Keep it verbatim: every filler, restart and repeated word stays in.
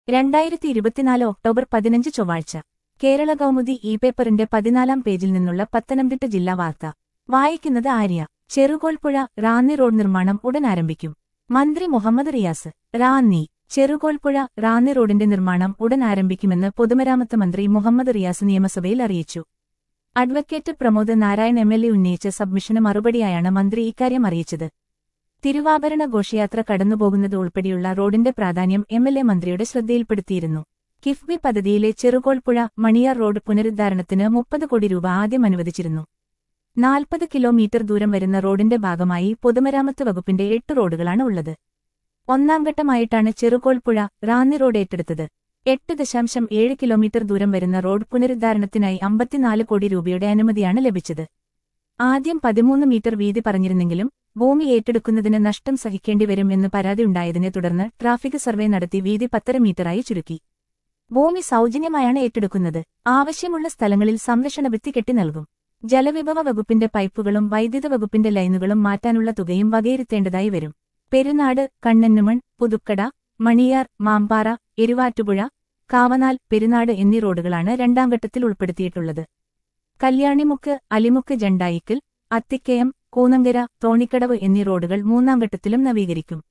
രണ്ടായിരത്തി ഇരുപത്തിനാല് ഒക്ടോബർ പതിനഞ്ച് ചൊവ്വാഴ്ച കേരള കൗമുദി ഇ പേപ്പറിന്റെ പതിനാലാം പേജിൽ നിന്നുള്ള പത്തനംതിട്ട ജില്ലാ വാർത്ത വായിക്കുന്നത് ആര്യ. ചെറുകോൽപ്പുഴ റാന്നി റോഡ് നിർമ്മാണം ഉടൻ ആരംഭിക്കും. മന്ത്രി മുഹമ്മദ് റിയാസ്. റാന്നി. ചെറുകോൽപ്പുഴ റാന്നി റോഡിന്റെ നിർമ്മാണം ഉടൻ ആരംഭിക്കുമെന്ന് പൊതുമരാമത്ത് മന്ത്രി മുഹമ്മദ് റിയാസ് നിയമസഭയിൽ അറിയിച്ചു. Advocate Pramod Narayan M L A ഉന്നയിച്ച സബ്മിഷന് മറുപടിയായാണ് മന്ത്രി ഇക്കാര്യം അറിയിച്ചത്. തിരുവാഭരണ ഘോഷയാത്ര കടന്നുപോകുന്നത് ഉൾപ്പെടെയുള്ള റോഡിന്റെ പ്രാധാന്യം എം എൽ എ മന്ത്രിയുടെ ശ്രദ്ധയിൽപ്പെടുത്തിയിരുന്നു. കിഫ്ബി പദ്ധതിയിലെ ചെറുകോൽപ്പുഴ മണിയാർ റോഡ് പുനരുദ്ധാരണത്തിന് മുപ്പത് കോടി രൂപ ആദ്യം അനുവദിച്ചിരുന്നു. നാൽപ്പത് കിലോമീറ്റർ ദൂരം വരുന്ന റോഡിന്റെ ഭാഗമായി പൊതുമരാമത്ത് വകുപ്പിന്റെ എട്ട് റോഡുകളാണ് ഉള്ളത്. ഒന്നാം ഘട്ടമായിട്ടാണ് ചെറുകോൽപ്പുഴ റാന്നി റോഡ് ഏറ്റെടുത്തത്. എട്ട് ദശാംശം ഏഴ് കിലോമീറ്റർ ദൂരം വരുന്ന റോഡ് പുനരുദ്ധാരണത്തിനായി അമ്പത്തിനാല് കോടി രൂപയുടെ അനുമതിയാണ് ലഭിച്ചത്. ആദ്യം പതിമൂന്ന് മീറ്റർ വീതി പറഞ്ഞിരുന്നെങ്കിലും ഭൂമി ഏറ്റെടുക്കുന്നതിന് നഷ്ടം സഹിക്കേണ്ടിവരും എന്ന് പരാതിയുണ്ടായതിനെ തുടർന്ന് ട്രാഫിക് സർവേ നടത്തി വീതി പത്തര മീറ്ററായി ചുരുക്കി. ഭൂമി സൗജന്യമായാണ് ഏറ്റെടുക്കുന്നത്. ആവശ്യമുള്ള സ്ഥലങ്ങളിൽ സംരക്ഷണ ഭിത്തി കെട്ടി നൽകും. ജലവിഭവ വകുപ്പിന്റെ പൈപ്പുകളും വൈദ്യുത വകുപ്പിന്റെ ലൈനുകളും മാറ്റാനുള്ള തുകയും വകയിരുത്തേണ്ടതായി വരും. പെരുനാട്, കണ്ണന്നുമൺ, പുതുക്കട, മണിയാർ, മാമ്പാറ, എരുവാറ്റുപുഴ, കാവനാൽ, പെരുനാട് എന്നീ റോഡുകളാണ് രണ്ടാം ഘട്ടത്തിൽ ഉൾപ്പെടുത്തിയിട്ടുള്ളത്. കല്യാണിമുക്ക്, അലിമുക്ക്, ജണ്ടായിക്കൽ, അത്തിക്കയം, കൂനങ്കര, തോണിക്കടവ് എന്നീ റോഡുകൾ മൂന്നാം ഘട്ടത്തിലും നവീകരിക്കും.